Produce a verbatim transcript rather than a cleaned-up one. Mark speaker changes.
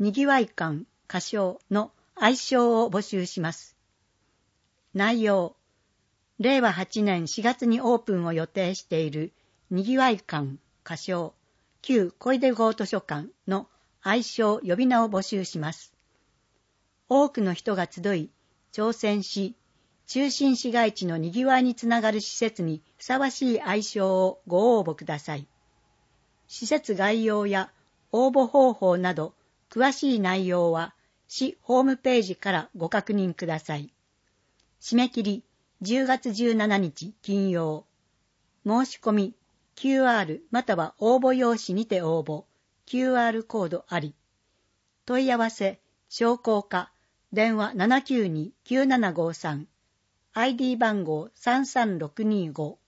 Speaker 1: にぎわい館歌唱の愛称を募集します。内容、れいわはちねんしがつにオープンを予定しているにぎわい館歌唱旧小出郷図書館の愛称呼び名を募集します。多くの人が集い、挑戦し、中心市街地のにぎわいにつながる施設にふさわしい愛称をご応募ください。施設概要や応募方法など詳しい内容は市ホームページからご確認ください。締め切りじゅうがつじゅうしちにち金曜。申し込み キューアール または応募用紙にて応募。キューアール コードあり。問い合わせ商工課電話 ななきゅうに きゅうななごさん アイディー 番号さんさんろくにご